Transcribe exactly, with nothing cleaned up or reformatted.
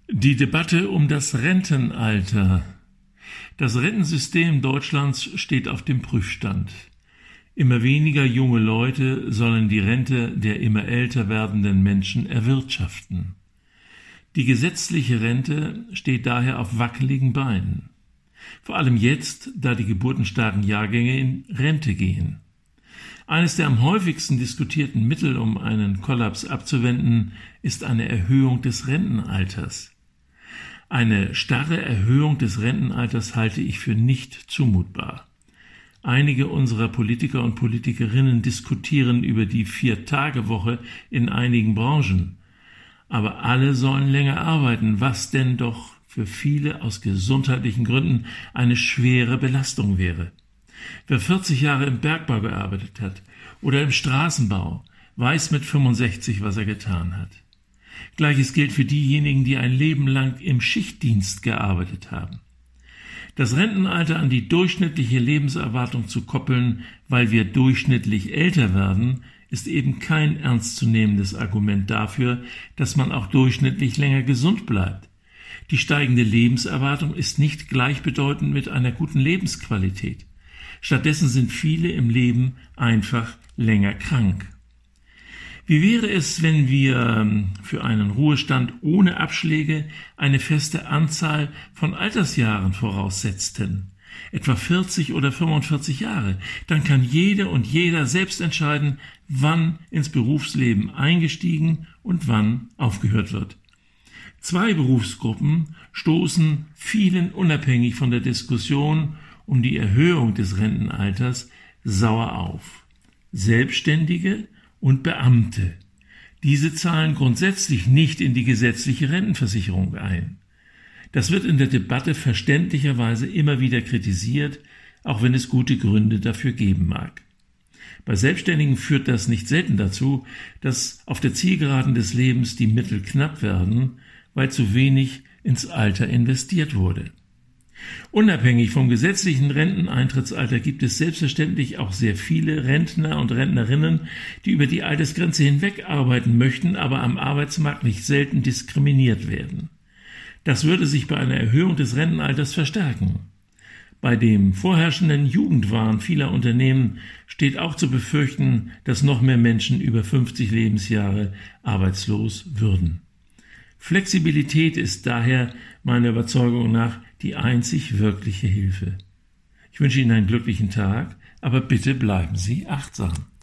Die Debatte um das Rentenalter. Das Rentensystem Deutschlands steht auf dem Prüfstand. Immer weniger junge Leute sollen die Rente der immer älter werdenden Menschen erwirtschaften. Die gesetzliche Rente steht daher auf wackeligen Beinen. Vor allem jetzt, da die geburtenstarken Jahrgänge in Rente gehen. Eines der am häufigsten diskutierten Mittel, um einen Kollaps abzuwenden, ist eine Erhöhung des Rentenalters. Eine starre Erhöhung des Rentenalters halte ich für nicht zumutbar. Einige unserer Politiker und Politikerinnen diskutieren über die Vier-Tage-Woche in einigen Branchen. Aber alle sollen länger arbeiten, was denn doch für viele aus gesundheitlichen Gründen eine schwere Belastung wäre. Wer vierzig Jahre im Bergbau gearbeitet hat oder im Straßenbau, weiß mit fünfundsechzig, was er getan hat. Gleiches gilt für diejenigen, die ein Leben lang im Schichtdienst gearbeitet haben. Das Rentenalter an die durchschnittliche Lebenserwartung zu koppeln, weil wir durchschnittlich älter werden, ist eben kein ernstzunehmendes Argument dafür, dass man auch durchschnittlich länger gesund bleibt. Die steigende Lebenserwartung ist nicht gleichbedeutend mit einer guten Lebensqualität. Stattdessen sind viele im Leben einfach länger krank. Wie wäre es, wenn wir für einen Ruhestand ohne Abschläge eine feste Anzahl von Altersjahren voraussetzten? Etwa vierzig oder fünfundvierzig Jahre. Dann kann jede und jeder selbst entscheiden, wann ins Berufsleben eingestiegen und wann aufgehört wird. Zwei Berufsgruppen stoßen vielen unabhängig von der Diskussion um die Erhöhung des Rentenalters sauer auf. Selbstständige und Beamte. Diese zahlen grundsätzlich nicht in die gesetzliche Rentenversicherung ein. Das wird in der Debatte verständlicherweise immer wieder kritisiert, auch wenn es gute Gründe dafür geben mag. Bei Selbstständigen führt das nicht selten dazu, dass auf der Zielgeraden des Lebens die Mittel knapp werden, weil zu wenig ins Alter investiert wurde. Unabhängig vom gesetzlichen Renteneintrittsalter gibt es selbstverständlich auch sehr viele Rentner und Rentnerinnen, die über die Altersgrenze hinweg arbeiten möchten, aber am Arbeitsmarkt nicht selten diskriminiert werden. Das würde sich bei einer Erhöhung des Rentenalters verstärken. Bei dem vorherrschenden Jugendwahn vieler Unternehmen steht auch zu befürchten, dass noch mehr Menschen über fünfzig Lebensjahre arbeitslos würden. Flexibilität ist daher meiner Überzeugung nach die einzig wirkliche Hilfe. Ich wünsche Ihnen einen glücklichen Tag, aber bitte bleiben Sie achtsam.